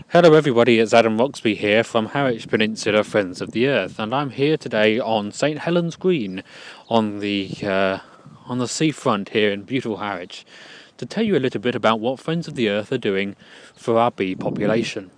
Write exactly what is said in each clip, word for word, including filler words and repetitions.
Hello everybody, it's Adam Roxby here from Harwich Peninsula Friends of the Earth, and I'm here today on St Helens Green on the uh, on the seafront here in beautiful Harwich to tell you a little bit about what Friends of the Earth are doing for our bee population.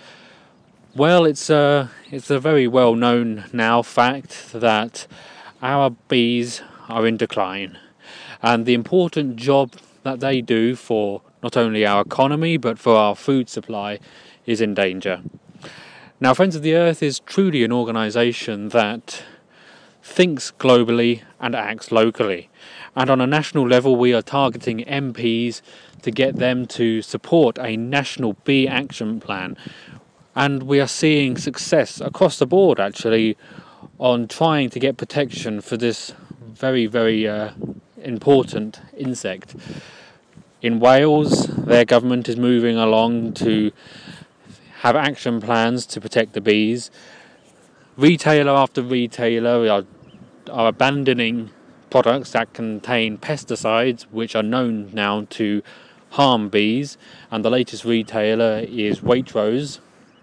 Well, it's a, it's a very well known now fact that our bees are in decline, and the important job that they do for not only our economy but for our food supply is in danger. Now, Friends of the Earth is truly an organisation that thinks globally and acts locally. And on a national level, we are targeting M Ps to get them to support a national bee action plan. And we are seeing success across the board, actually, on trying to get protection for this very, very uh, important insect. In Wales, their government is moving along to have action plans to protect the bees. Retailer after retailer are, are abandoning products that contain pesticides which are known now to harm bees, and the latest retailer is Waitrose.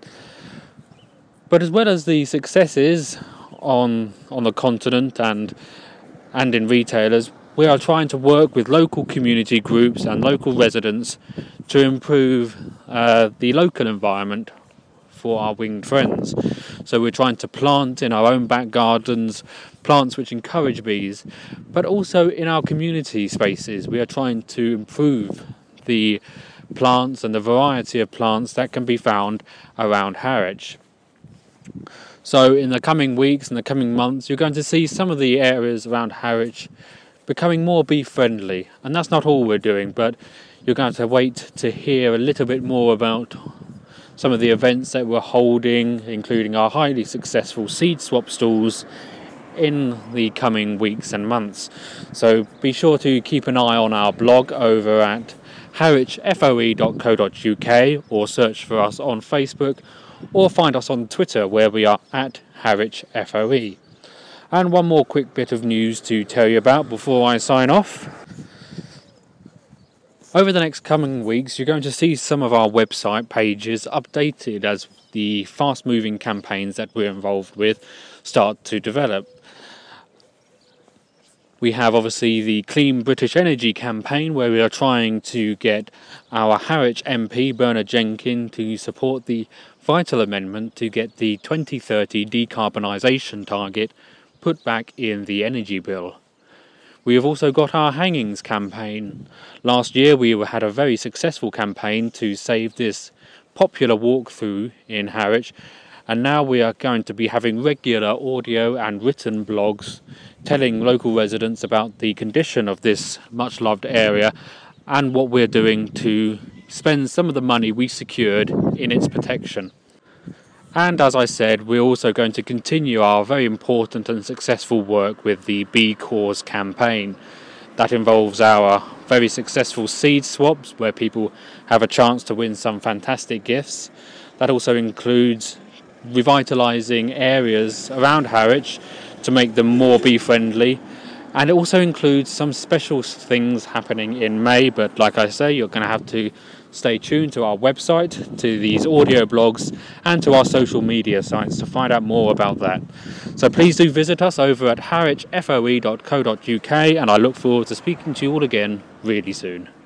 But as well as the successes on on the continent and and in retailers, we are trying to work with local community groups and local residents to improve uh, the local environment for our winged friends. So we're trying to plant in our own back gardens plants which encourage bees, but also in our community spaces we are trying to improve the plants and the variety of plants that can be found around Harwich. So in the coming weeks and the coming months, you're going to see some of the areas around Harwich becoming more bee friendly, and that's not all we're doing, but you're going to have to wait to hear a little bit more about some of the events that we're holding, including our highly successful seed swap stalls in the coming weeks and months. So be sure to keep an eye on our blog over at harwich f o e dot co dot u k, or search for us on Facebook, or find us on Twitter where we are at harwich f o e. And one more quick bit of news to tell you about before I sign off. Over the next coming weeks, you're going to see some of our website pages updated as the fast-moving campaigns that we're involved with start to develop. We have obviously the Clean British Energy campaign, where we are trying to get our Harwich M P Bernard Jenkin to support the vital amendment to get the twenty thirty decarbonisation target put back in the energy bill. We have also got our hangings campaign. Last year we had a very successful campaign to save this popular walkthrough in Harwich, and now we are going to be having regular audio and written blogs telling local residents about the condition of this much loved area and what we're doing to spend some of the money we secured in its protection. And as I said, we're also going to continue our very important and successful work with the Bee Cause campaign. That involves our very successful seed swaps, where people have a chance to win some fantastic gifts. That also includes revitalising areas around Harwich to make them more bee friendly. And it also includes some special things happening in May, but like I say, you're going to have to stay tuned to our website, to these audio blogs, and to our social media sites to find out more about that. So please do visit us over at harwich f o e dot co dot u k, and I look forward to speaking to you all again really soon.